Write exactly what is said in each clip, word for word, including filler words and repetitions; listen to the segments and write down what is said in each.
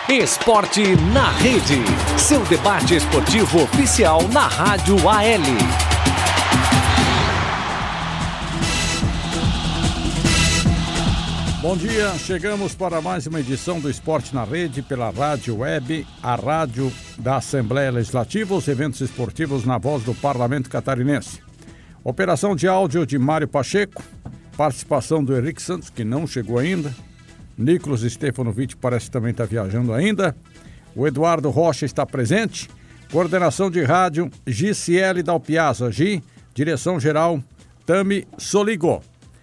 Esporte na Rede, seu debate esportivo oficial na Rádio A L. Bom dia, chegamos para mais uma edição do Esporte na Rede pela Rádio Web, a rádio da Assembleia Legislativa, os eventos esportivos na voz do Parlamento Catarinense. Operação de áudio de Mário Pacheco, participação do Henrique Santos, que não chegou ainda. Nicolas Stefanovic parece que também está viajando ainda. O Eduardo Rocha está presente. Coordenação de rádio, Giciele Dalpiazza, Gi, direção-geral, Tami Soligo.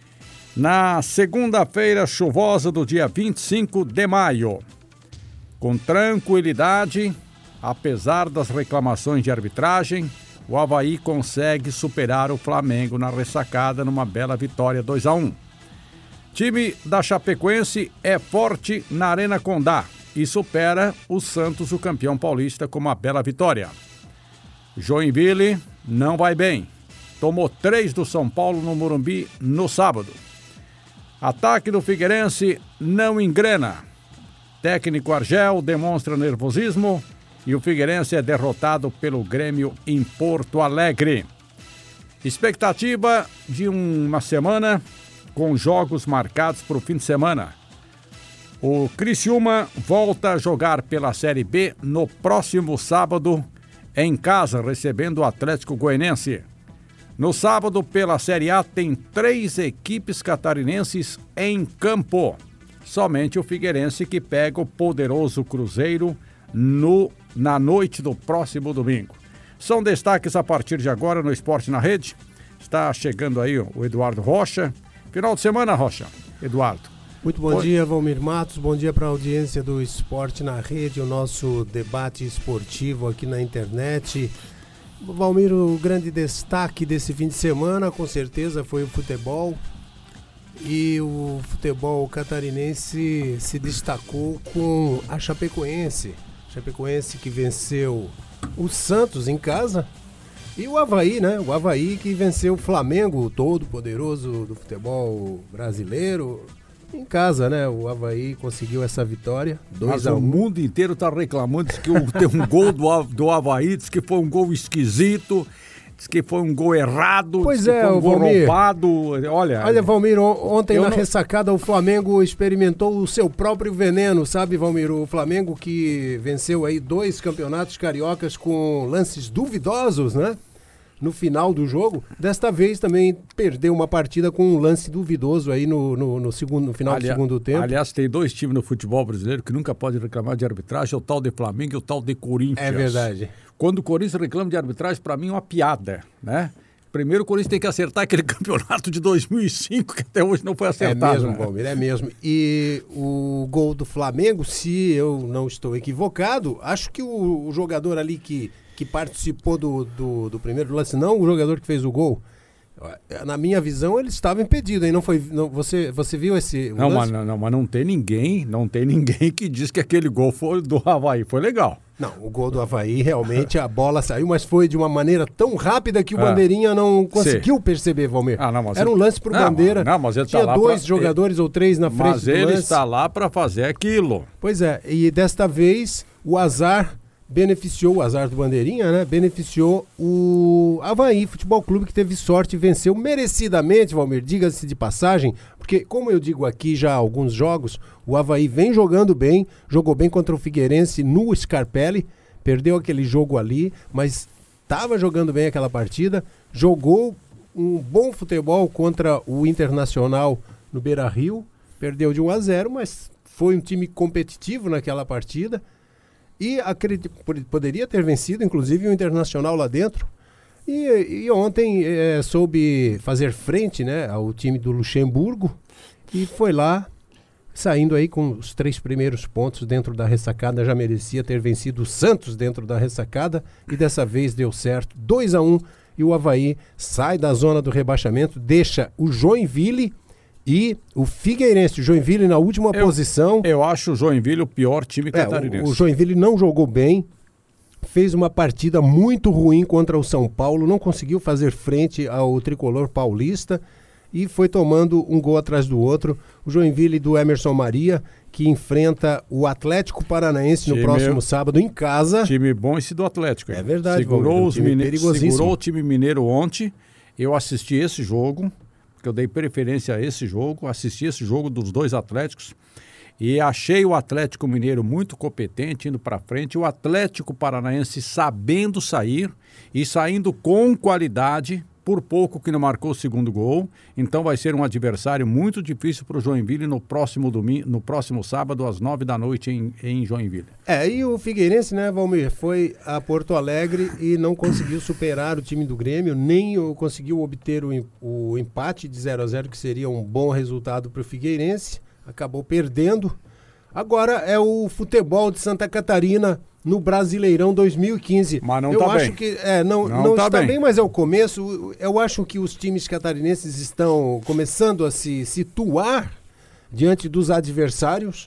Na segunda-feira chuvosa do dia vinte e cinco de maio, com tranquilidade, apesar das reclamações de arbitragem, o Avaí consegue superar o Flamengo na ressacada numa bela vitória dois a um. Time da Chapecoense é forte na Arena Condá e supera o Santos, o campeão paulista, com uma bela vitória. Joinville não vai bem. Tomou três do São Paulo no Morumbi no sábado. Ataque do Figueirense não engrena. Técnico Argel demonstra nervosismo e o Figueirense é derrotado pelo Grêmio em Porto Alegre. Expectativa de uma semana com jogos marcados para o fim de semana. O Criciúma volta a jogar pela Série B no próximo sábado em casa, recebendo o Atlético Goianense. No sábado, pela Série A, tem três equipes catarinenses em campo. Somente o Figueirense que pega o poderoso Cruzeiro no, na noite do próximo domingo. São destaques a partir de agora no Esporte na Rede. Está chegando aí o Eduardo Rocha. Final de semana, Rocha. Eduardo. Muito bom Oi. dia, Valmir Matos. Bom dia para a audiência do Esporte na Rede, o nosso debate esportivo aqui na internet. Valmir, o grande destaque desse fim de semana, com certeza, foi o futebol. E o futebol catarinense se destacou com a Chapecoense. Chapecoense que venceu o Santos em casa. E o Avaí, né? O Avaí que venceu o Flamengo, o todo poderoso do futebol brasileiro. Em casa, né? O Avaí conseguiu essa vitória. Mas o mundo inteiro tá reclamando, diz que tem um gol do, do Avaí, diz que foi um gol esquisito, diz que foi um gol errado, pois diz é, que foi um gol Valmir, roubado. Olha, olha, Valmir, ontem na não... ressacada o Flamengo experimentou o seu próprio veneno, sabe, Valmir? O Flamengo que venceu aí dois campeonatos cariocas com lances duvidosos, né? No final do jogo, desta vez também perdeu uma partida com um lance duvidoso aí no, no, no, segundo, no final Ali, do segundo tempo. Aliás, tem dois times no futebol brasileiro que nunca podem reclamar de arbitragem, é o tal de Flamengo e o tal de Corinthians. É verdade. Quando o Corinthians reclama de arbitragem, para mim é uma piada, né? Primeiro o Corinthians tem que acertar aquele campeonato de dois mil e cinco, que até hoje não foi acertado. É mesmo, né? Valmir, é mesmo. E o gol do Flamengo, se eu não estou equivocado, acho que o, o jogador ali que... que participou do, do, do primeiro lance, não o jogador que fez o gol. Na minha visão, ele estava impedido, hein? Não foi, não, você, você viu esse não, lance? Mas, não, mas não tem ninguém, não tem ninguém que diz que aquele gol foi do Avaí, foi legal. Não, o gol do Avaí, realmente, a bola saiu, mas foi de uma maneira tão rápida que o ah, Bandeirinha não conseguiu sim. perceber, Valmir. Ah, não, Era um lance pro não, Bandeira, não, mas ele tinha tá dois pra... jogadores ele... ou três na frente mas do ele lance. está lá para fazer aquilo. Pois é, e desta vez, o azar... beneficiou, o azar do Bandeirinha, né? Beneficiou o Avaí Futebol Clube, que teve sorte e venceu merecidamente, Valmir, diga-se de passagem, porque, como eu digo aqui já há alguns jogos, o Avaí vem jogando bem, jogou bem contra o Figueirense no Scarpelli, perdeu aquele jogo ali, mas estava jogando bem aquela partida, jogou um bom futebol contra o Internacional no Beira-Rio, perdeu de um a zero, mas foi um time competitivo naquela partida, e acredito, poderia ter vencido, inclusive, o Internacional lá dentro. E, e ontem é, soube fazer frente, né, ao time do Luxemburgo e foi lá, saindo aí com os três primeiros pontos dentro da ressacada. Já merecia ter vencido o Santos dentro da ressacada e dessa vez deu certo. dois a um e o Avaí sai da zona do rebaixamento, deixa o Joinville e o Figueirense, o Joinville na última eu, posição. Eu acho o Joinville o pior time catarinense. É, o, o Joinville não jogou bem, fez uma partida muito ruim contra o São Paulo, não conseguiu fazer frente ao tricolor paulista e foi tomando um gol atrás do outro. O Joinville do Emerson Maria, que enfrenta o Atlético Paranaense time, no próximo sábado em casa. Time bom esse do Atlético. Hein? É verdade. Segurou, Valmir, um os time mine... Segurou o time mineiro ontem. Eu assisti esse jogo, porque eu dei preferência a esse jogo. Assisti esse jogo dos dois Atléticos. E achei o Atlético Mineiro muito competente, indo para frente. O Atlético Paranaense sabendo sair e saindo com qualidade, por pouco que não marcou o segundo gol. Então vai ser um adversário muito difícil para o Joinville no próximo domingo, no próximo sábado, às nove da noite em, em Joinville. É, e o Figueirense, né, Valmir, foi a Porto Alegre e não conseguiu superar o time do Grêmio, nem o, conseguiu obter o, o empate de zero a zero, que seria um bom resultado para o Figueirense. Acabou perdendo. Agora é o futebol de Santa Catarina no Brasileirão dois mil e quinze. Mas não eu tá acho bem. que é, não, não, não tá está bem. bem, mas é o começo. Eu acho que os times catarinenses estão começando a se situar diante dos adversários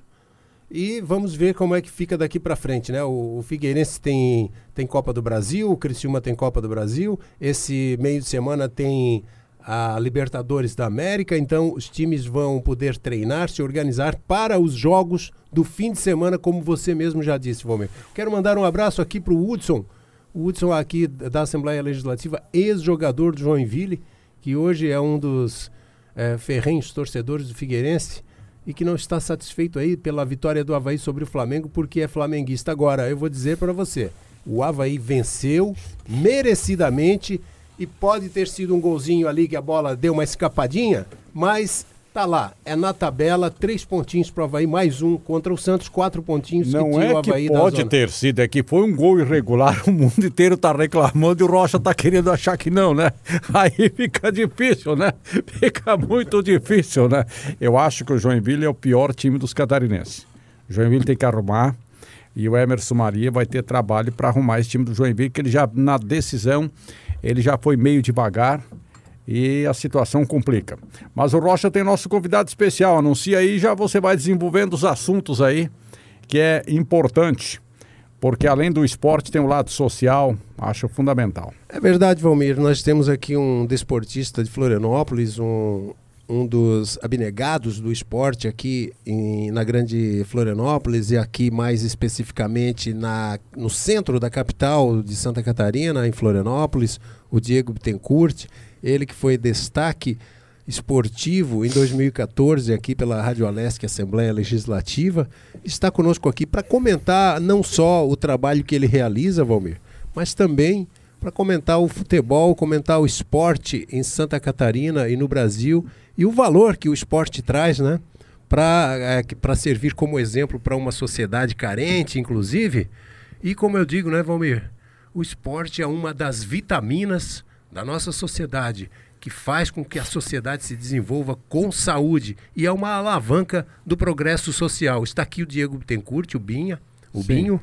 e vamos ver como é que fica daqui para frente, né? O, o Figueirense tem, tem Copa do Brasil, o Criciúma tem Copa do Brasil, esse meio de semana tem a Libertadores da América, então os times vão poder treinar, se organizar para os jogos do fim de semana, como você mesmo já disse, Valmir. Quero mandar um abraço aqui para o Hudson, o Hudson aqui da Assembleia Legislativa, ex-jogador do Joinville, que hoje é um dos é, ferrenhos torcedores do Figueirense e que não está satisfeito aí pela vitória do Avaí sobre o Flamengo, porque é flamenguista. Agora, eu vou dizer para você, o Avaí venceu merecidamente. E pode ter sido um golzinho ali que a bola deu uma escapadinha, mas tá lá, é na tabela, três pontinhos para o Avaí, mais um contra o Santos, quatro pontinhos não que tira é o Avaí que da pode zona. ter sido, é que foi um gol irregular, o mundo inteiro tá reclamando e o Rocha tá querendo achar que não, né? Aí fica difícil, né? Fica muito difícil, né? Eu acho que o Joinville é o pior time dos catarinenses. O Joinville tem que arrumar e o Emerson Maria vai ter trabalho para arrumar esse time do Joinville, que ele já, na decisão, ele já foi meio devagar e a situação complica. Mas o Rocha tem nosso convidado especial, anuncia aí, já você vai desenvolvendo os assuntos aí, que é importante, porque além do esporte tem o lado social, acho fundamental. É verdade, Valmir, nós temos aqui um desportista de Florianópolis, um, um dos abnegados do esporte aqui em, na grande Florianópolis e aqui mais especificamente na, no centro da capital de Santa Catarina, em Florianópolis, o Diego Bittencourt, ele que foi destaque esportivo em dois mil e catorze aqui pela Rádio Alesc, Assembleia Legislativa, está conosco aqui para comentar não só o trabalho que ele realiza, Valmir, mas também para comentar o futebol, comentar o esporte em Santa Catarina e no Brasil e o valor que o esporte traz, né, para é, para servir como exemplo para uma sociedade carente, inclusive. E como eu digo, né, Valmir, o esporte é uma das vitaminas da nossa sociedade, que faz com que a sociedade se desenvolva com saúde e é uma alavanca do progresso social. Está aqui o Diego Bittencourt, o Binha, o Sim. Binho,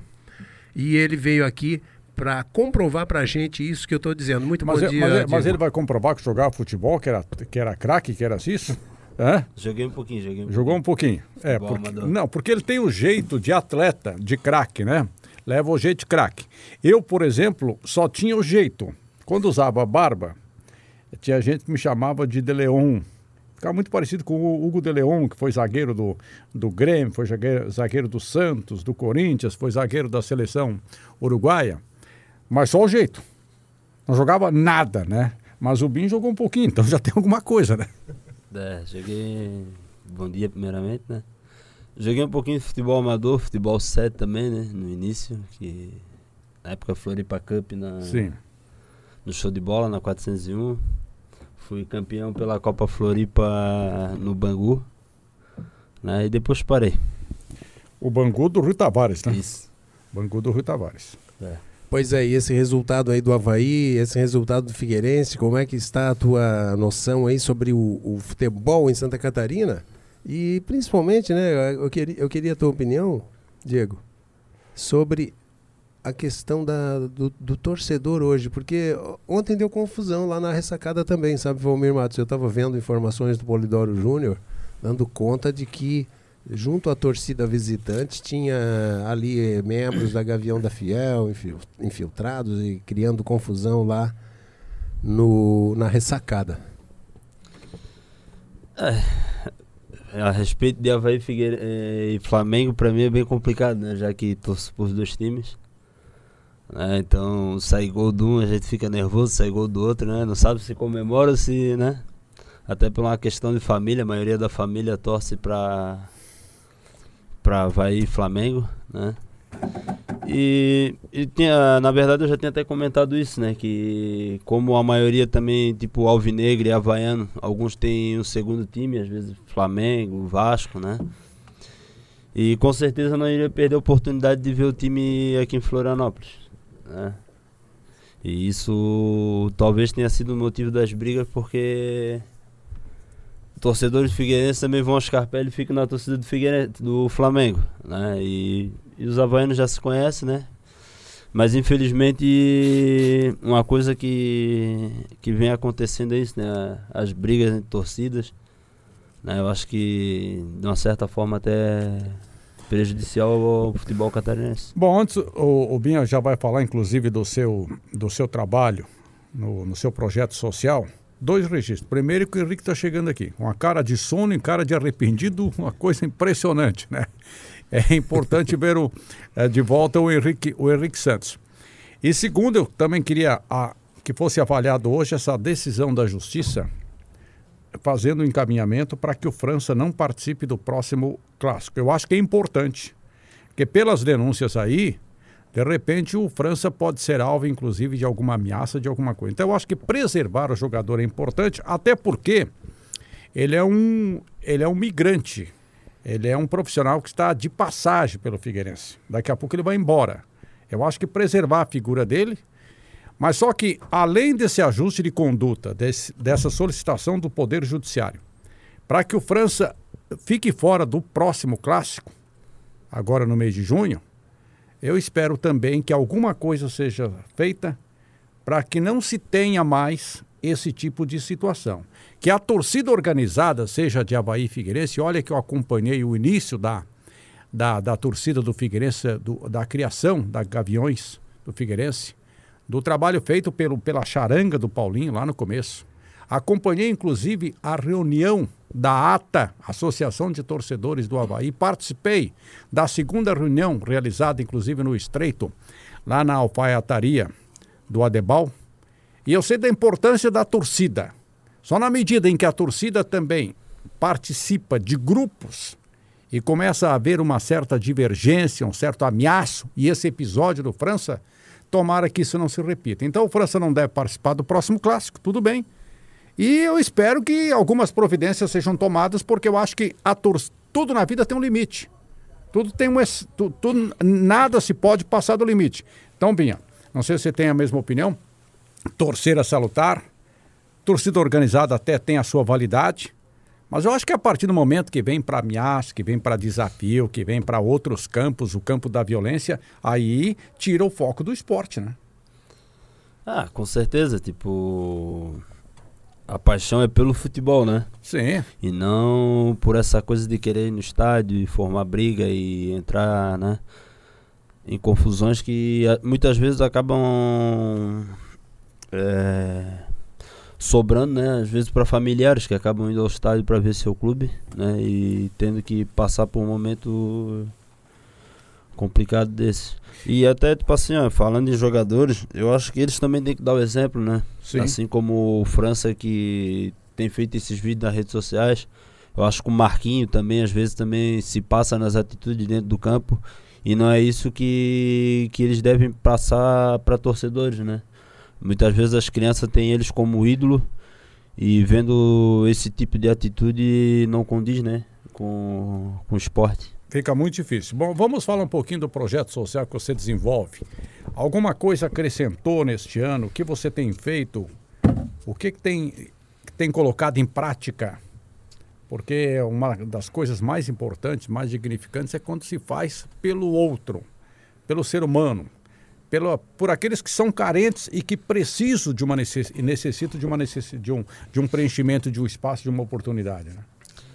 e ele veio aqui para comprovar para a gente isso que eu estou dizendo. Muito Mas, bom é, dia, mas, é, Diego. mas ele vai comprovar que jogava futebol, que era, que era craque, que era isso? É? Joguei um pouquinho, joguei um Jogou um pouquinho. É, Futebol porque, amador. não, porque ele tem o jeito de atleta, de craque, né? Leva o jeito de craque. Eu, por exemplo, só tinha o jeito. Quando usava barba, tinha gente que me chamava de De Leon. Ficava muito parecido com o Hugo De Leon, que foi zagueiro do, do Grêmio, foi zagueiro, zagueiro do Santos, do Corinthians, foi zagueiro da seleção uruguaia. Mas só o jeito. Não jogava nada, né? Mas o Binho jogou um pouquinho, então já tem alguma coisa, né? É, joguei... Bom dia, primeiramente, né? Joguei um pouquinho de futebol amador, futebol sete também, né? No início, que... Na época Floripa Cup, na... Sim. no show de bola, na quatrocentos e um. Fui campeão pela Copa Floripa no Bangu, né? E depois parei. O Bangu do Rui Tavares, né? Isso. Bangu do Rui Tavares. É. Pois é, e esse resultado aí do Avaí, esse resultado do Figueirense, como é que está a tua noção aí sobre o, o futebol em Santa Catarina? E principalmente, né, eu queria, eu queria a tua opinião, Diego, sobre a questão da, do, do torcedor hoje, porque ontem deu confusão lá na ressacada também, sabe, Valmir Matos? Eu estava vendo informações do Polidoro Júnior, dando conta de que junto à torcida visitante tinha ali eh, membros da Gavião da Fiel infil- infiltrados e criando confusão lá no, na ressacada. É, a respeito de Avaí Figueire, eh, e Flamengo, pra mim é bem complicado, né? Já que torço por dois times. Né? Então, sai gol de um, a gente fica nervoso, sai gol do outro, né? Não sabe se comemora ou se, né? Até por uma questão de família, a maioria da família torce pra, pra Avaí e Flamengo, né? E, e tinha, na verdade eu já tinha até comentado isso, né? Que como a maioria também, tipo alvinegro e havaiano, alguns têm um segundo time, às vezes Flamengo, Vasco, né? E com certeza não iria perder a oportunidade de ver o time aqui em Florianópolis, né? E isso talvez tenha sido o motivo das brigas, porque torcedores do Figueirense também vão ao Scarpelli e ficam na torcida do, Figueirense, do Flamengo, né? E, e os havaianos já se conhecem, né? Mas infelizmente uma coisa que, que vem acontecendo é isso, né? As brigas entre torcidas, né? Eu acho que de uma certa forma até prejudicial ao futebol catarinense. Bom, antes o, o Binha já vai falar inclusive do seu, do seu trabalho no, no seu projeto social. Dois registros. Primeiro que o Henrique está chegando aqui, com a cara de sono e cara de arrependido, uma coisa impressionante, né? É importante ver o, é, de volta o Henrique, o Henrique Santos. E segundo, eu também queria a, que fosse avaliado hoje essa decisão da Justiça, fazendo o encaminhamento para que o França não participe do próximo clássico. Eu acho que é importante, porque pelas denúncias aí, de repente o França pode ser alvo, inclusive, de alguma ameaça, de alguma coisa. Então eu acho que preservar o jogador é importante, até porque ele é um, ele é um migrante, ele é um profissional que está de passagem pelo Figueirense. Daqui a pouco ele vai embora. Eu acho que preservar a figura dele, mas só que além desse ajuste de conduta, desse, dessa solicitação do Poder Judiciário, para que o França fique fora do próximo clássico, agora no mês de junho, eu espero também que alguma coisa seja feita para que não se tenha mais esse tipo de situação. Que a torcida organizada, seja de Avaí e Figueirense, olha que eu acompanhei o início da, da, da torcida do Figueirense, do, da criação da Gaviões do Figueirense, do trabalho feito pelo, pela charanga do Paulinho lá no começo. Acompanhei, inclusive, a reunião da A T A, Associação de Torcedores do Avaí. Participei da segunda reunião, realizada, inclusive, no Estreito, lá na alfaiataria do Adebal. E eu sei da importância da torcida. Só na medida em que a torcida também participa de grupos e começa a haver uma certa divergência, um certo ameaço, e esse episódio do França, tomara que isso não se repita. Então, o França não deve participar do próximo clássico, tudo bem. E eu espero que algumas providências sejam tomadas, porque eu acho que a tor- tudo na vida tem um limite. Tudo tem um... Tu, tu, nada se pode passar do limite. Então, Binha, não sei se você tem a mesma opinião. Torcer é salutar. Torcida organizada até tem a sua validade. Mas eu acho que a partir do momento que vem para ameaça, que vem para desafio, que vem para outros campos, o campo da violência, aí tira o foco do esporte, né? Ah, com certeza. Tipo... A paixão é pelo futebol, né? Sim. E não por essa coisa de querer ir no estádio e formar briga e entrar, né, em confusões que muitas vezes acabam é, sobrando, né? Às vezes para familiares que acabam indo ao estádio para ver seu clube, né? E tendo que passar por um momento complicado desse. E até, tipo assim, ó, falando em jogadores, eu acho que eles também têm que dar o exemplo, né? Sim. Assim como o França, que tem feito esses vídeos nas redes sociais, eu acho que o Marquinho também, às vezes, também se passa nas atitudes dentro do campo, e não é isso que, que eles devem passar para torcedores, né? Muitas vezes as crianças têm eles como ídolo, e vendo esse tipo de atitude não condiz, né, com, com o esporte. Fica muito difícil. Bom, vamos falar um pouquinho do projeto social que você desenvolve. Alguma coisa acrescentou neste ano? O que você tem feito? O que, que, tem, que tem colocado em prática? Porque uma das coisas mais importantes, mais dignificantes, é quando se faz pelo outro, pelo ser humano, pelo, por aqueles que são carentes e que precisam de uma necess, necessitam de, uma necess, de, um, de um preenchimento, de um espaço, de uma oportunidade, né?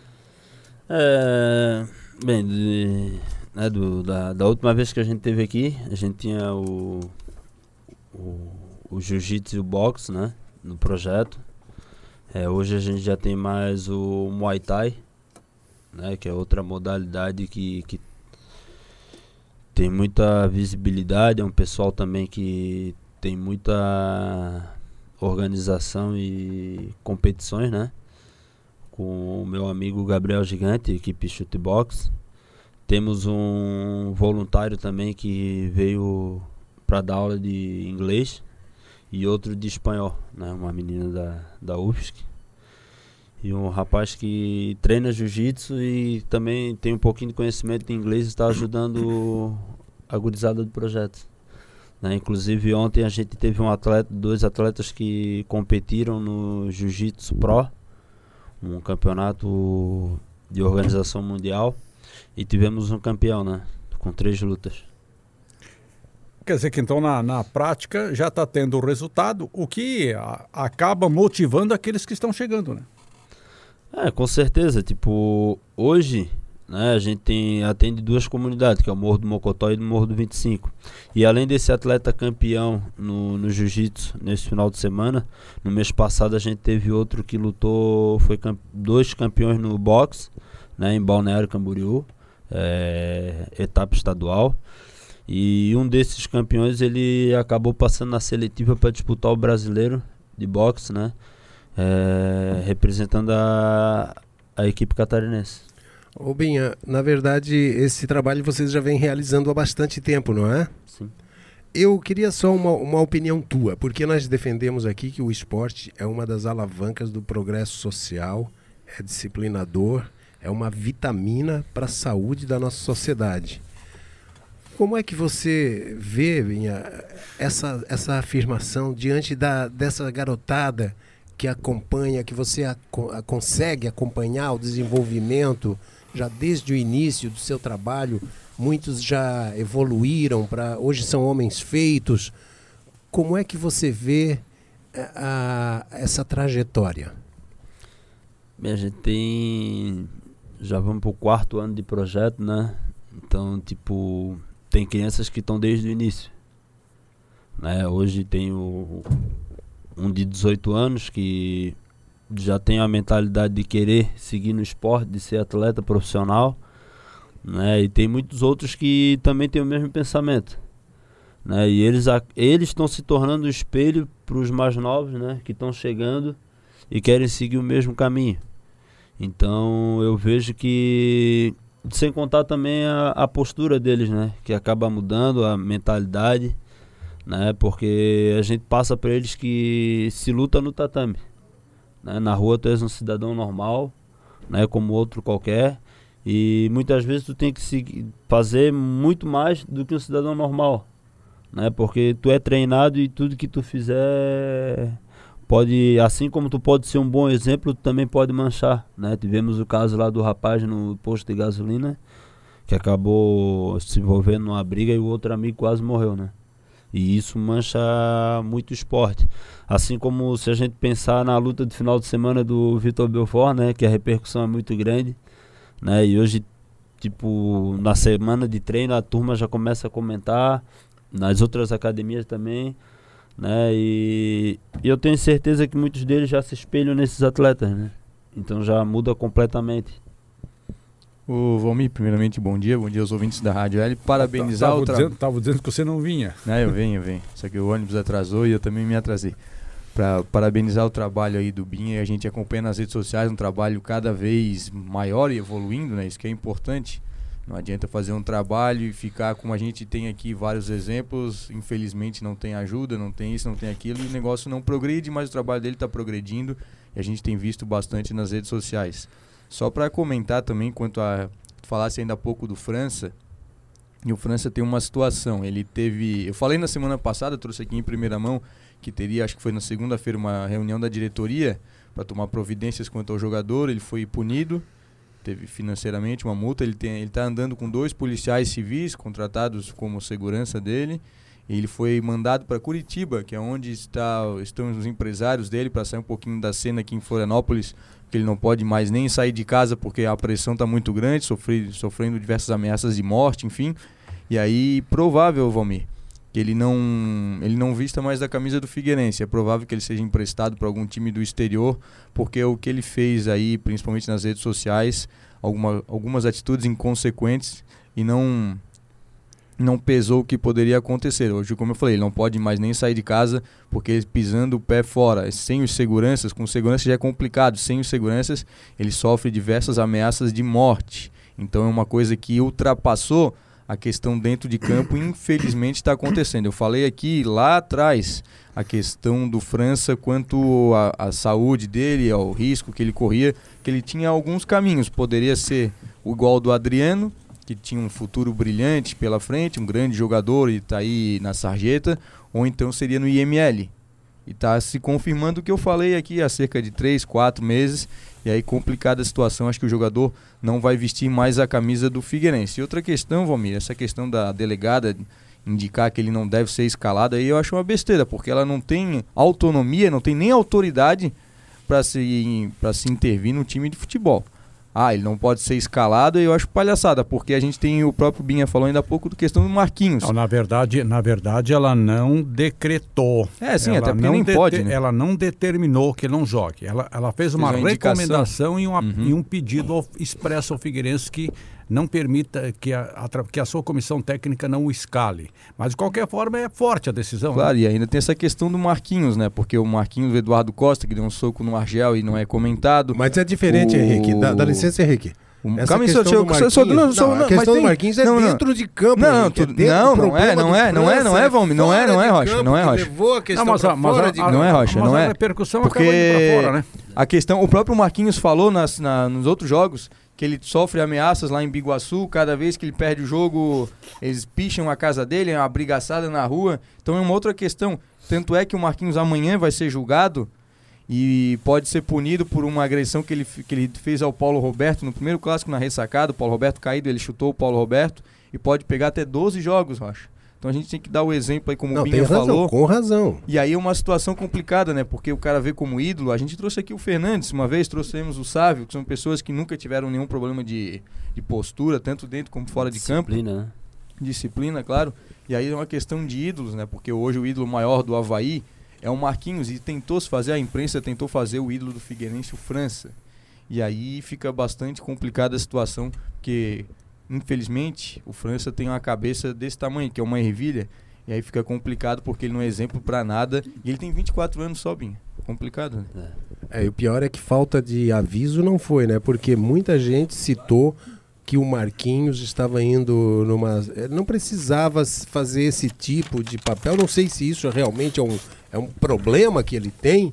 É... Bem, de, né, do, da, da última vez que a gente teve aqui, a gente tinha o, o, o jiu-jitsu e o boxe, né, no projeto. É, hoje a gente já tem mais o Muay Thai, né, que é outra modalidade que, que tem muita visibilidade, é um pessoal também que tem muita organização e competições, né? Com o meu amigo Gabriel Gigante, equipe Chutebox. Temos um voluntário também que veio para dar aula de inglês e outro de espanhol, né? Uma menina da, da U F S C. E um rapaz que treina jiu-jitsu e também tem um pouquinho de conhecimento de inglês e está ajudando a gurizada do projeto. Né? Inclusive ontem a gente teve um atleta, dois atletas que competiram no Jiu-Jitsu Pro, um campeonato de organização mundial, e tivemos um campeão, né? Com três lutas. Quer dizer que então na, na prática já está tendo o resultado, o que a, acaba motivando aqueles que estão chegando, né? É, com certeza. Tipo, hoje, né, a gente tem, atende duas comunidades, que é o Morro do Mocotó e o Morro do vinte e cinco. E além desse atleta campeão no, no jiu-jitsu nesse final de semana, no mês passado a gente teve outro que lutou, foi camp, dois campeões no boxe, né, em Balneário Camboriú, é, etapa estadual. E um desses campeões ele acabou passando na seletiva para disputar o brasileiro de boxe, né, é, representando a, a equipe catarinense. Ô Binha, na verdade esse trabalho vocês já vêm realizando há bastante tempo, não é? Sim. Eu queria só uma, uma opinião tua, porque nós defendemos aqui que o esporte é uma das alavancas do progresso social, é disciplinador, é uma vitamina para a saúde da nossa sociedade. Como é que você vê, Binha, essa, essa afirmação diante da, dessa garotada que acompanha, que você a, a, consegue acompanhar o desenvolvimento já desde o início do seu trabalho? Muitos já evoluíram, para hoje são homens feitos. Como é que você vê a, a, essa trajetória? Bem, a gente tem... já vamos para o quarto ano de projeto, né? Então, tipo, tem crianças que estão desde o início, né? Hoje tem o, um de dezoito anos que já tem a mentalidade de querer seguir no esporte, de ser atleta profissional, né? E tem muitos outros que também têm o mesmo pensamento, né? E eles eles estão se tornando um espelho para os mais novos, né? Que estão chegando e querem seguir o mesmo caminho. Então eu vejo que, sem contar também a, a postura deles, né? Que acaba mudando a mentalidade, né? Porque a gente passa para eles que se luta no tatame, né? Na rua tu és um cidadão normal, né? Como outro qualquer, e muitas vezes tu tem que seguir, fazer muito mais do que um cidadão normal, né? Porque tu é treinado e tudo que tu fizer pode, assim como tu pode ser um bom exemplo, tu também pode manchar, né? Tivemos o caso lá do rapaz no posto de gasolina que acabou se envolvendo numa briga e o outro amigo quase morreu, né? E isso mancha muito o esporte. Assim como se a gente pensar na luta de final de semana do Vitor Belfort, né? Que a repercussão é muito grande, né? E hoje, tipo, na semana de treino a turma já começa a comentar, nas outras academias também, né? E, e eu tenho certeza que muitos deles já se espelham nesses atletas, né? Então já muda completamente. Ô Valmir, primeiramente bom dia, bom dia aos ouvintes da Rádio L. Parabenizar tava o trabalho. Dizendo, tava dizendo que você não vinha. Não, eu venho, eu venho. Só que o ônibus atrasou e eu também me atrasei. Para parabenizar o trabalho aí do Binha, a gente acompanha nas redes sociais um trabalho cada vez maior e evoluindo, né? Isso que é importante. Não adianta fazer um trabalho e ficar como a gente tem aqui vários exemplos, infelizmente não tem ajuda, não tem isso, não tem aquilo, e o negócio não progride, mas o trabalho dele está progredindo e a gente tem visto bastante nas redes sociais. Só para comentar também, quanto a... Tu falasse ainda há pouco do França, e o França tem uma situação, ele teve... Eu falei na semana passada, trouxe aqui em primeira mão, que teria, acho que foi na segunda-feira, uma reunião da diretoria para tomar providências quanto ao jogador, ele foi punido, teve financeiramente uma multa, ele tem, ele está andando com dois policiais civis contratados como segurança dele, e ele foi mandado para Curitiba, que é onde está, estão os empresários dele, para sair um pouquinho da cena aqui em Florianópolis, que ele não pode mais nem sair de casa porque a pressão está muito grande, sofri, sofrendo diversas ameaças de morte, enfim. E aí, provável, Valmir, que ele não, ele não vista mais a camisa do Figueirense. É provável que ele seja emprestado para algum time do exterior, porque o que ele fez aí, principalmente nas redes sociais, alguma, algumas atitudes inconsequentes e não, não pesou o que poderia acontecer. Hoje, como eu falei, ele não pode mais nem sair de casa porque pisando o pé fora, sem os seguranças, com segurança já é complicado, sem os seguranças ele sofre diversas ameaças de morte. Então é uma coisa que ultrapassou a questão dentro de campo e infelizmente está acontecendo. Eu falei aqui lá atrás a questão do França quanto à saúde dele, ao risco que ele corria, que ele tinha alguns caminhos. Poderia ser igual ao do Adriano, que tinha um futuro brilhante pela frente, um grande jogador e está aí na sarjeta, ou então seria no I M L. E está se confirmando o que eu falei aqui há cerca de três, quatro meses, e aí complicada a situação, acho que o jogador não vai vestir mais a camisa do Figueirense. E outra questão, Valmir, essa questão da delegada indicar que ele não deve ser escalado, aí eu acho uma besteira, porque ela não tem autonomia, não tem nem autoridade para se, para se intervir no time de futebol. Ah, ele não pode ser escalado, e eu acho palhaçada, porque a gente tem, o próprio Binha falou ainda há pouco, da questão do Marquinhos. Não, na verdade, na verdade, ela não decretou. É, sim, ela até porque nem dete- pode, né? Ela não determinou que ele não jogue. Ela, ela fez uma, Fez uma recomendação e, uma, Uhum. e um pedido ao, expresso ao Figueirense que não permita que a, a, que a sua comissão técnica não o escale. Mas, de qualquer forma, é forte a decisão. Claro, né? e ainda tem essa questão do Marquinhos, né? Porque o Marquinhos, o Eduardo Costa, que deu um soco no Argel e não é comentado. Mas é diferente, O- Henrique. Dá, dá licença, Henrique. O- Essa Calma aí, questão só- do só- só- Marquinhos- não, só- não, a não, questão mas do tem- Marquinhos é não, não. dentro de campo. Não, Henrique, é tudo- dentro não, do não problema é, não do é, não é, não é, França, Valmir, não é, fora não é, de Rocha, campo, não é, que Rocha. levou a questão Não, mas, pra a- mas fora a- de a- Não é, Rocha, mas não a é. repercussão Porque acabou indo pra fora, né? a questão, o próprio Marquinhos falou nas, na, nos outros jogos que ele sofre ameaças lá em Biguaçu, cada vez que ele perde o jogo, eles picham a casa dele, é uma brigaçada na rua. Então é uma outra questão. Tanto é que o Marquinhos amanhã vai ser julgado e pode ser punido por uma agressão que ele, que ele fez ao Paulo Roberto no primeiro clássico na ressacada. O Paulo Roberto caído, ele chutou o Paulo Roberto e pode pegar até doze jogos, Rocha. Então a gente tem que dar o exemplo aí, como Não, o tem Binha razão, falou. com razão. E aí é uma situação complicada, né? Porque o cara vê como ídolo. A gente trouxe aqui o Fernandes, uma vez trouxemos o Sávio, que são pessoas que nunca tiveram nenhum problema de, de postura, tanto dentro como fora de campo. Disciplina, né? Disciplina, claro. E aí é uma questão de ídolos, né? Porque hoje o ídolo maior do Avaí é o Marquinhos, e tentou se fazer, a imprensa tentou fazer o ídolo do Figueirense, o França. E aí fica bastante complicada a situação, porque infelizmente o França tem uma cabeça desse tamanho, que é uma ervilha. E aí fica complicado porque ele não é exemplo pra nada. E ele tem vinte e quatro anos só, Binha. Complicado, né? É, e o pior é que falta de aviso não foi, né? Porque muita gente citou que o Marquinhos estava indo numa... Não precisava fazer esse tipo de papel. Não sei se isso realmente é um, é um problema que ele tem.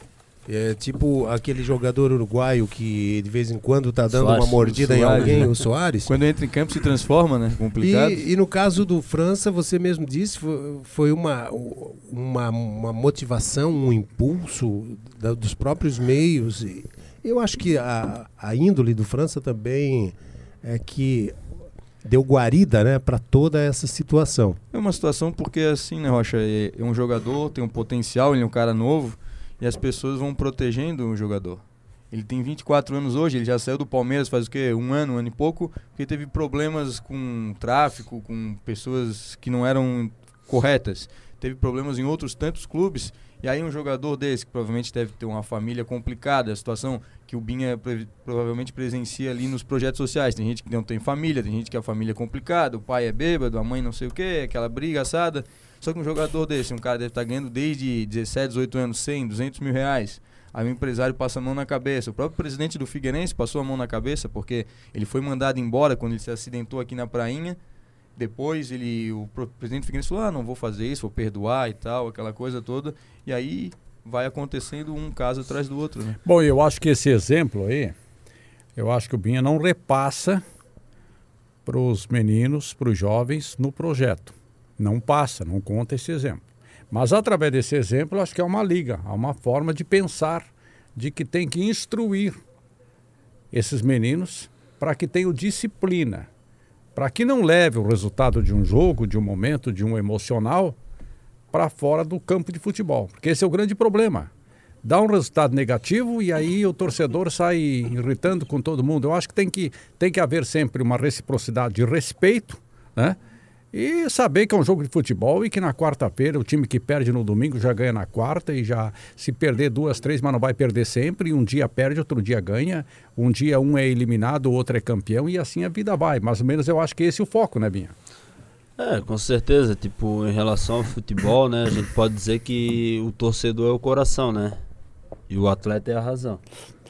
É tipo aquele jogador uruguaio que de vez em quando tá dando Soares, uma mordida em Soares, alguém, né? o Soares. Quando entra em campo se transforma, né? Complicado. E, e no caso do França, você mesmo disse, fo- foi uma, uma, uma motivação, um impulso da- dos próprios meios. E eu acho que a, a índole do França também é que deu guarida, né, para toda essa situação. É uma situação porque assim, né, Rocha? É, é um jogador, tem um potencial, ele é um cara novo. E as pessoas vão protegendo o jogador. Ele tem vinte e quatro anos hoje, ele já saiu do Palmeiras faz o quê? Um ano, um ano e pouco, porque teve problemas com tráfico, com pessoas que não eram corretas. Teve problemas em outros tantos clubes. E aí um jogador desse, que provavelmente deve ter uma família complicada, a situação que o Binha pre- provavelmente presencia ali nos projetos sociais. Tem gente que não tem família, tem gente que a família é complicada, o pai é bêbado, a mãe não sei o quê, aquela briga assada. Só que um jogador desse, um cara deve estar ganhando desde dezessete, dezoito anos, cem, duzentos mil reais. Aí o empresário passa a mão na cabeça. O próprio presidente do Figueirense passou a mão na cabeça porque ele foi mandado embora quando ele se acidentou aqui na prainha. Depois ele, o pro- presidente do Figueirense falou, ah, não vou fazer isso, vou perdoar e tal, aquela coisa toda. E aí vai acontecendo um caso atrás do outro, né? Bom, eu acho que esse exemplo aí, eu acho que o Binha não repassa para os meninos, para os jovens no projeto. Não passa, não conta esse exemplo. Mas através desse exemplo, eu acho que é uma liga, há uma forma de pensar, de que tem que instruir esses meninos para que tenham disciplina, para que não leve o resultado de um jogo, de um momento, de um emocional, para fora do campo de futebol. Porque esse é o grande problema. Dá um resultado negativo e aí o torcedor sai irritando com todo mundo. Eu acho que tem que, tem que haver sempre uma reciprocidade de respeito, né? E saber que é um jogo de futebol e que na quarta-feira o time que perde no domingo já ganha na quarta e já se perder duas, três, mas não vai perder sempre. E um dia perde, outro dia ganha. Um dia um é eliminado, o outro é campeão e assim a vida vai. Mais ou menos eu acho que esse é o foco, né, Binha? É, com certeza. Tipo, em relação ao futebol, né, a gente pode dizer que o torcedor é o coração, né? E o atleta é a razão.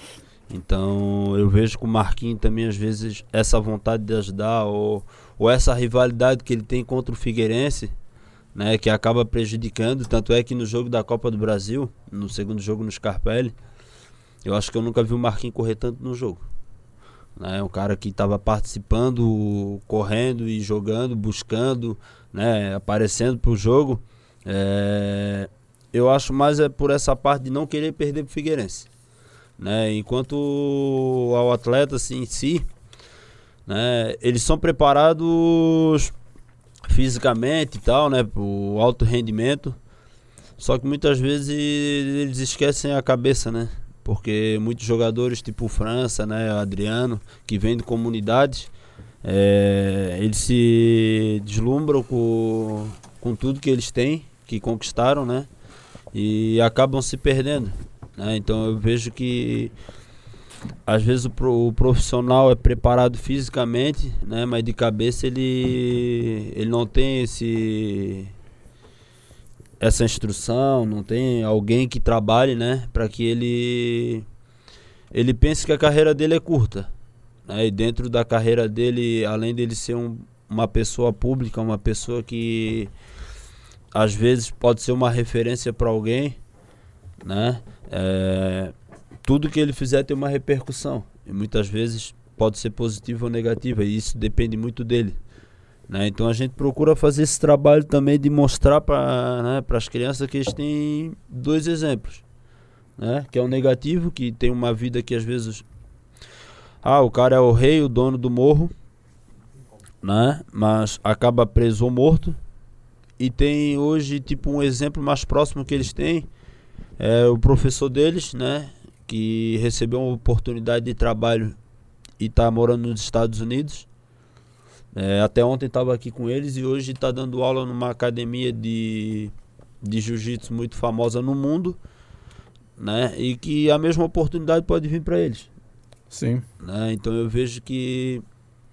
Então eu vejo que o Marquinhos também às vezes essa vontade de ajudar ou, ou essa rivalidade que ele tem contra o Figueirense, né, que acaba prejudicando, tanto é que no jogo da Copa do Brasil, no segundo jogo no Scarpelli, eu acho que eu nunca vi o Marquinhos correr tanto no jogo, né, um cara que estava participando, correndo e jogando, buscando, né, aparecendo pro jogo, é, eu acho mais é por essa parte de não querer perder pro Figueirense. Né, enquanto ao atleta assim, em si, né, eles são preparados fisicamente e tal, né, para o alto rendimento, só que muitas vezes eles esquecem a cabeça, né, porque muitos jogadores tipo o França, né, o Adriano, que vem de comunidades, é, eles se deslumbram com, com tudo que eles têm, que conquistaram, né, e acabam se perdendo. Então eu vejo que às vezes o, pro, o profissional é preparado fisicamente, né, mas de cabeça ele, ele não tem esse, essa instrução, não tem alguém que trabalhe, né, para que ele, ele pense que a carreira dele é curta, né, e dentro da carreira dele, além dele ser um, uma pessoa pública, uma pessoa que às vezes pode ser uma referência para alguém, né, é, tudo que ele fizer tem uma repercussão e muitas vezes pode ser positiva ou negativa e isso depende muito dele, né? Então a gente procura fazer esse trabalho também de mostrar para, né, para as crianças que eles têm dois exemplos, né? Que é o negativo, que tem uma vida que às vezes ah, o cara é o rei, o dono do morro, né? Mas acaba preso ou morto, e tem hoje tipo um exemplo mais próximo que eles têm. É o professor deles, né, que recebeu uma oportunidade de trabalho e está morando nos Estados Unidos. É, até ontem estava aqui com eles e hoje está dando aula numa academia de, de jiu-jitsu muito famosa no mundo, né, e que a mesma oportunidade pode vir para eles. Sim. Né, então eu vejo que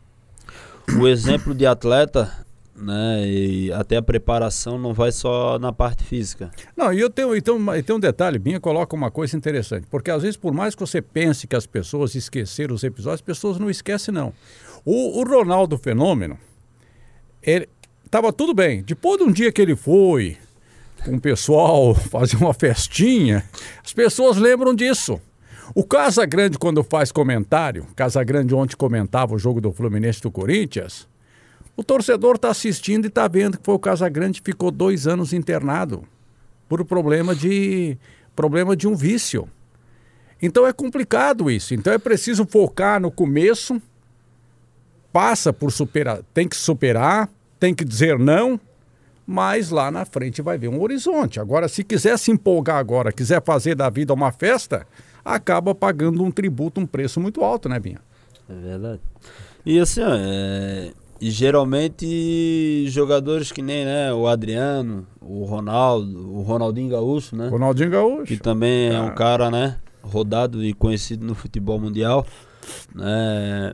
o exemplo de atleta, né, e até a preparação não vai só na parte física. Não, e eu tenho, então, tem um detalhe, Binha coloca uma coisa interessante, porque às vezes por mais que você pense que as pessoas esqueceram os episódios, as pessoas não esquecem não. O, o Ronaldo Fenômeno, ele estava tudo bem, depois de um dia que ele foi com o pessoal fazer uma festinha, as pessoas lembram disso. O Casagrande, quando faz comentário, Casagrande ontem comentava o jogo do Fluminense do Corinthians, o torcedor está assistindo e está vendo que foi o Casagrande que ficou dois anos internado por problema de, problema de um vício. Então é complicado isso. Então é preciso focar no começo, passa por superar, tem que superar, tem que dizer não, mas lá na frente vai ver um horizonte. Agora, se quiser se empolgar agora, quiser fazer da vida uma festa, acaba pagando um tributo, um preço muito alto, né, Binha? É verdade. E assim, ó, é... E geralmente jogadores que nem, né, o Adriano, o Ronaldo, o Ronaldinho Gaúcho, né? Ronaldinho Gaúcho. Que também é um cara, né, rodado e conhecido no futebol mundial, né?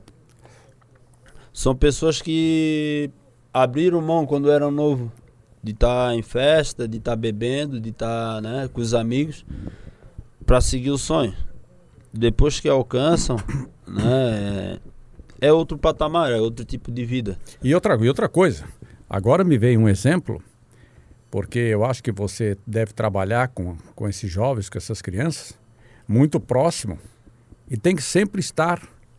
São pessoas que abriram mão quando eram novos de estar tá em festa, de estar tá bebendo, de estar, tá, né, com os amigos para seguir o sonho. Depois que alcançam, né, é outro patamar, é outro tipo de vida. E outra, e outra coisa, agora me veio um exemplo, porque eu acho que você deve trabalhar com, com esses jovens, com essas crianças, muito próximo, e tem que sempre estar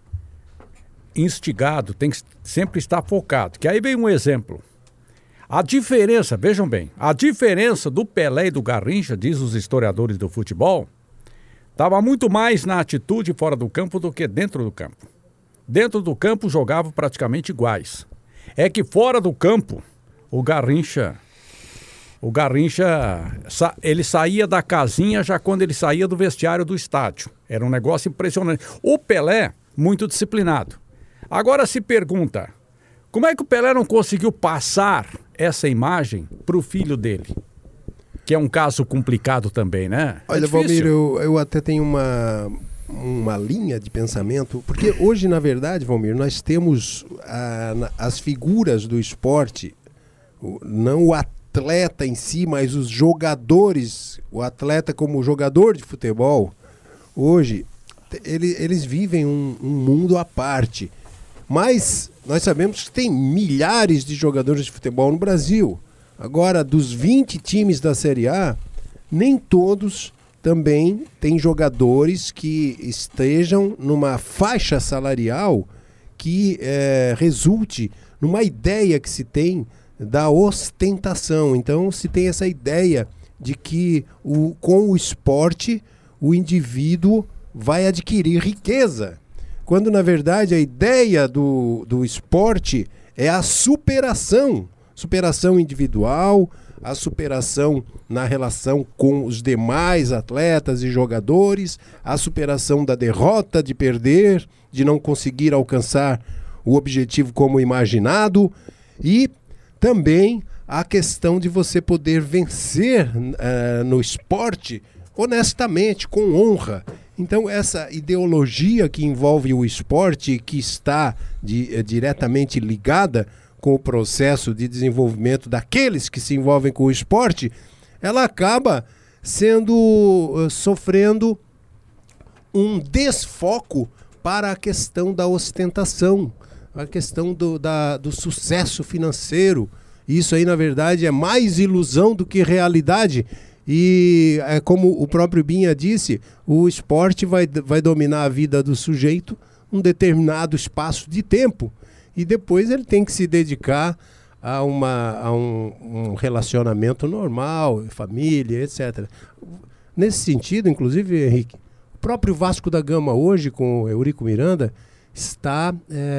instigado, tem que sempre estar focado. Que aí vem um exemplo. A diferença, vejam bem, a diferença do Pelé e do Garrincha, diz os historiadores do futebol, estava muito mais na atitude fora do campo do que dentro do campo. Dentro do campo jogavam praticamente iguais. É que fora do campo, o Garrincha, o Garrincha, ele saía da casinha já quando ele saía do vestiário do estádio. Era um negócio impressionante. O Pelé, muito disciplinado. Agora se pergunta, Como é que o Pelé não conseguiu passar essa imagem para o filho dele? Que é um caso complicado também, né? Olha, é Valmir, eu, eu até tenho uma, uma linha de pensamento, porque hoje, na verdade, Valmir, nós temos a, as figuras do esporte, não o atleta em si, mas os jogadores, o atleta como jogador de futebol, hoje, ele, eles vivem um, um mundo à parte. Mas nós sabemos que tem milhares de jogadores de futebol no Brasil. Agora, dos vinte times da Série A, nem todos também têm jogadores que estejam numa faixa salarial que é, resulte numa ideia que se tem da ostentação. Então, se tem essa ideia de que o, com o esporte o indivíduo vai adquirir riqueza, quando, na verdade, a ideia do, do esporte é a superação. Superação individual, a superação na relação com os demais atletas e jogadores, a superação da derrota, de perder, de não conseguir alcançar o objetivo como imaginado, e também a questão de você poder vencer uh, no esporte honestamente, com honra. Então, essa ideologia que envolve o esporte, que está de, eh, diretamente ligada com o processo de desenvolvimento daqueles que se envolvem com o esporte, ela acaba sendo, uh, sofrendo um desfoco para a questão da ostentação, a questão do, da, do sucesso financeiro. Isso aí, na verdade, é mais ilusão do que realidade. E, é, como o próprio Binha disse, o esporte vai, vai dominar a vida do sujeito um determinado espaço de tempo. E depois ele tem que se dedicar a, uma, a um, um relacionamento normal, família, etcétera. Nesse sentido, inclusive, Henrique, o próprio Vasco da Gama hoje, com o Eurico Miranda, está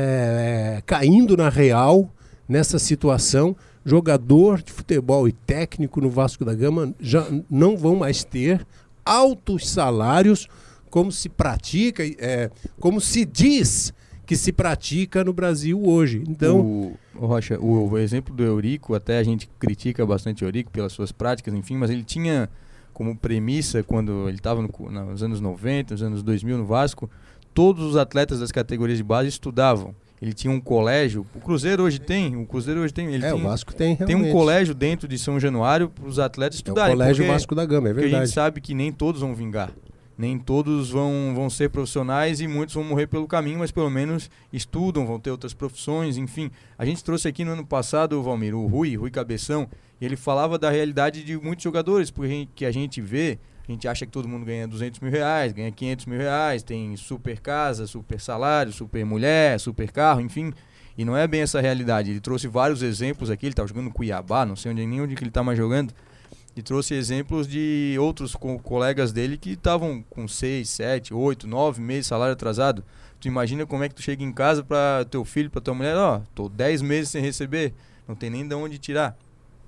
é, caindo na real nessa situação. Jogador de futebol e técnico no Vasco da Gama já não vão mais ter altos salários como se pratica, é, como se diz que se pratica no Brasil hoje. Então, o, o Rocha, o, o exemplo do Eurico, até a gente critica bastante o Eurico pelas suas práticas, enfim, mas ele tinha como premissa, quando ele estava no, nos anos noventa, nos anos dois mil no Vasco, todos os atletas das categorias de base estudavam. Ele tinha um colégio, o Cruzeiro hoje tem, o Cruzeiro hoje tem, ele é, tem, o Vasco tem realmente. Tem um colégio dentro de São Januário para os atletas estudarem. É o colégio porque, Vasco da Gama, é verdade. Porque a gente sabe que nem todos vão vingar, nem todos vão, vão ser profissionais e muitos vão morrer pelo caminho, mas pelo menos estudam, vão ter outras profissões, enfim. A gente trouxe aqui no ano passado, Valmir, o Rui, Rui Cabeção, e ele falava da realidade de muitos jogadores, porque a gente, que a gente vê, a gente acha que todo mundo ganha duzentos mil reais, ganha quinhentos mil reais, tem super casa, super salário, super mulher, super carro, enfim. E não é bem essa realidade. Ele trouxe vários exemplos aqui, ele estava jogando no Cuiabá, não sei onde, nem onde que ele está mais jogando, e trouxe exemplos de outros co- colegas dele que estavam com seis, sete, oito, nove meses de salário atrasado. Tu imagina como é que tu chega em casa para teu filho, para tua mulher, ó, tô dez meses sem receber, não tem nem de onde tirar.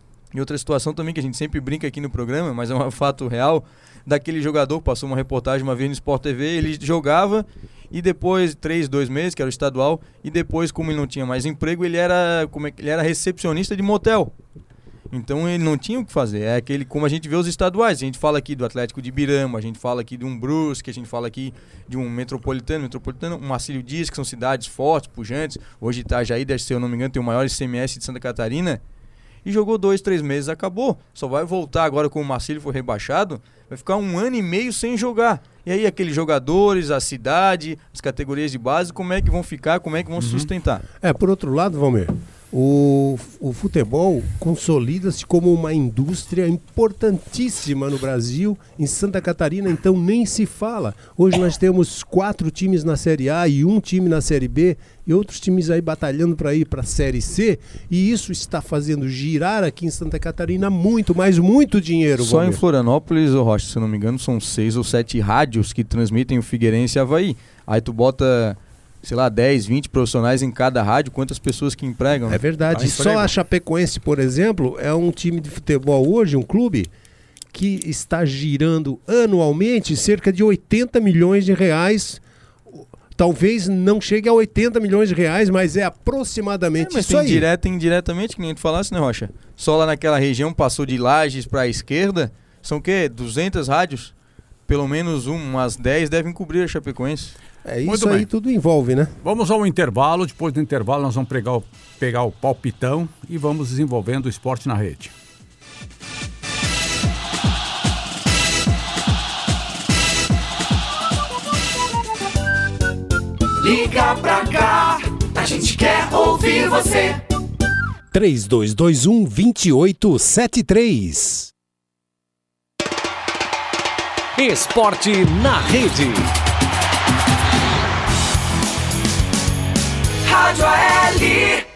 E outra situação também que a gente sempre brinca aqui no programa, mas é um fato real, daquele jogador que passou uma reportagem uma vez no Sport T V, ele jogava e depois, três, dois meses, que era o estadual, e depois, como ele não tinha mais emprego, ele era, como é, ele era recepcionista de motel. Então ele não tinha o que fazer. É aquele, como a gente vê os estaduais, a gente fala aqui do Atlético de Ibirama, a gente fala aqui de um Brusque, a gente fala aqui de um Metropolitano, Metropolitano, um Marcílio Dias, que são cidades fortes, pujantes. Hoje Itajaí, deve ser, se eu não me engano, tem o maior I C M S de Santa Catarina. E jogou dois, três meses, acabou. Só vai voltar agora com o Marcílio foi rebaixado, vai ficar um ano e meio sem jogar. E aí aqueles jogadores, a cidade, as categorias de base, como é que vão ficar, como é que vão se sustentar? É, por outro lado, Valmir, o, o futebol consolida-se como uma indústria importantíssima no Brasil. Em Santa Catarina, então, nem se fala. Hoje nós temos quatro times na Série A e um time na Série B e outros times aí batalhando para ir para a Série C, e isso está fazendo girar aqui em Santa Catarina muito, mas muito dinheiro. Só Valmir. em Florianópolis, ô Rocha, se eu não me engano, são seis ou sete rádios que transmitem o Figueirense e Avaí. Aí tu bota, sei lá, dez, vinte profissionais em cada rádio, quantas pessoas que empregam? É verdade. Ah, E só a Chapecoense, por exemplo, é um time de futebol hoje, um clube, que está girando anualmente cerca de oitenta milhões de reais, talvez não chegue a oitenta milhões de reais, mas é aproximadamente é, mas isso tem aí. direta e indiretamente, que nem tu falasse, né, Rocha? Só lá naquela região passou de Lages para a esquerda, são o quê? duzentas rádios? Pelo menos um, umas dez devem cobrir a Chapecoense. É, isso Muito aí bem. tudo envolve, né? Vamos ao intervalo. Depois do intervalo nós vamos pegar o, pegar o palpitão e vamos desenvolvendo o esporte na rede. Liga pra cá, a gente quer ouvir você. três dois dois um, dois oito sete três. Esporte na rede. Rádio A L.